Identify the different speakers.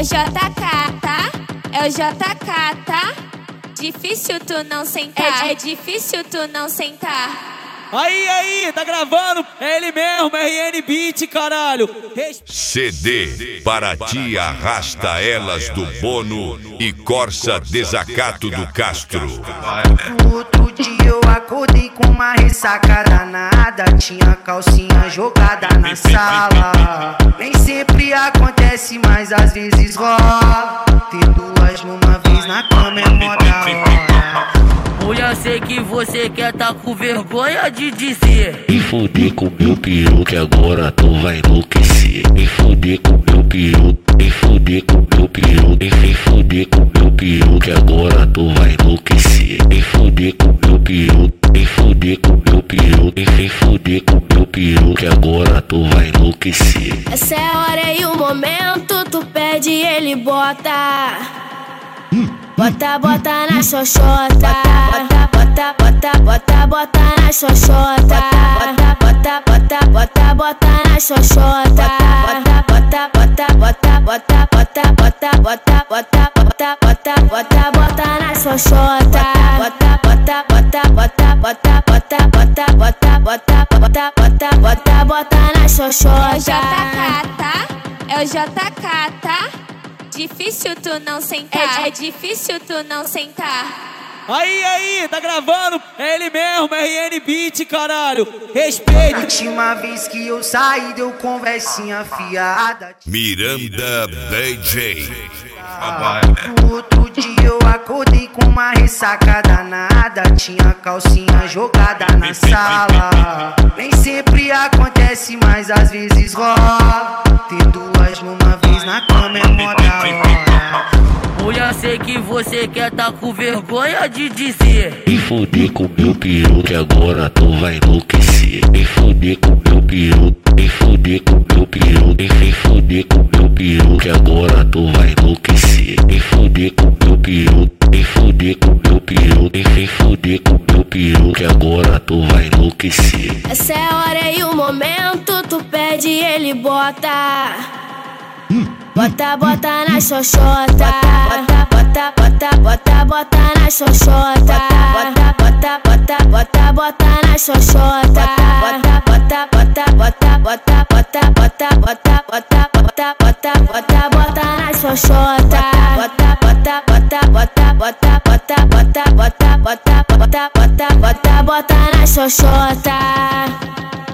Speaker 1: o JK, tá? É o JK, tá? Difícil tu não sentar, é difícil tu não sentar.
Speaker 2: Aí, tá gravando? É ele mesmo, RN Beat, caralho.
Speaker 3: CD para ti arrasta elas do Bono e Corsa Desacato do Castro.
Speaker 4: No outro dia eu acordei com uma ressaca danada. Tinha calcinha jogada na sala. Nem sempre acontece, mas às vezes rola. Ter duas numa vez na cama é mó da hora.
Speaker 5: Mulher, sei que você quer tá com vergonha de dizer.
Speaker 6: Me fuder com meu peru que agora tu vai enlouquecer. Me fuder com meu peru, me fuder com meu peru, me fuder com meu peru que agora tu vai enlouquecer. Me fuder com meu peru, me fuder com meu peru, me fuder com meu peru que agora tu vai enlouquecer.
Speaker 1: Essa é a hora e o momento, tu pede e ele bota. Bota na xoxota. Bota na xoxota. Bota na xoxota. Bota na xoxota. Bota na xoxota. É o JK, tá? Difícil tu não sentar, é difícil tu não sentar.
Speaker 2: Aí, tá gravando? É ele mesmo, RN Beat, caralho. Respeito.
Speaker 4: Na última vez que eu saí, deu conversinha fiada.
Speaker 3: Miranda DJ.
Speaker 4: No outro dia eu acordei com uma ressaca danada. Tinha calcinha jogada na sala. Nem sempre acontece, mas às vezes rola. Ter duas numa vez na cama é mó da hora.
Speaker 5: Mulher, sei que você quer tá com vergonha de dizer.
Speaker 6: Me fuder com meu peru que agora tu vai enlouquecer. Me fuder com meu peru, me fuder com meu peru, me fuder com meu peru que agora tu vai enlouquecer. Me fuder com meu peru, me fuder com meu peru, me fuder com meu peru que agora tu vai enlouquecer.
Speaker 1: Essa é a hora e o momento, tu pede e ele bota. Bota na xoxota. Bota na xoxota. Bota na xoxota. Bota na xoxota. Bota na xoxota.